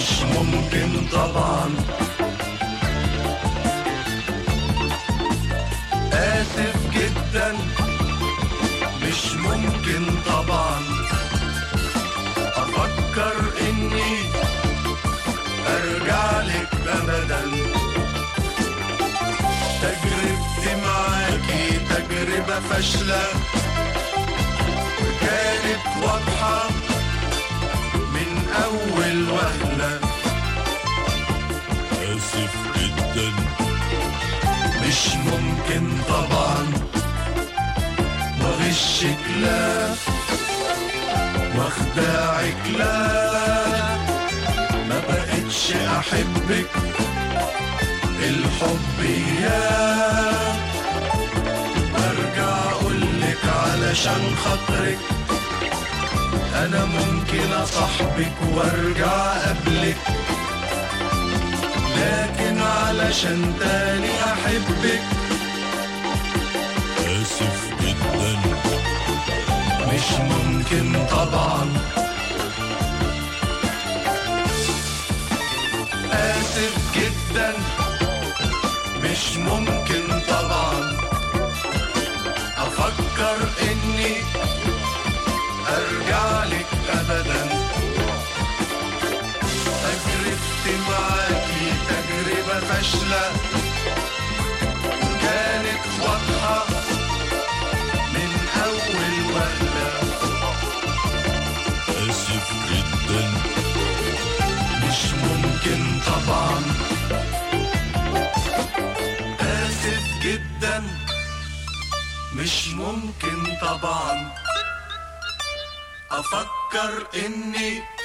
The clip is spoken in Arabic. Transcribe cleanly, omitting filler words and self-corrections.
مش ممكن طبعا. آسف جدا مش ممكن طبعا أفكر إني أرجع لك أبدا. تجربتي معاكي تجربة فاشلة كانت واضحة من أول وهلة. آسف جدا مش ممكن طبعا وغشك لا واخداعك لا. ما بقتش أحبك الحب إياه. برجع أقولك علشان خاطرك أنا ممكن أصاحبك وأرجع قبلك، لكن علشان تاني أحبك آسف جدا مش ممكن طبعا. آسف جدا مش ممكن طبعا أفكر إني أرجع لك أبدا. تجربتي معاكي تجربة فاشلة كانت واضحة من أول وهلة. آسف جدا مش ممكن طبعا. آسف جدا مش ممكن طبعا أفكر إني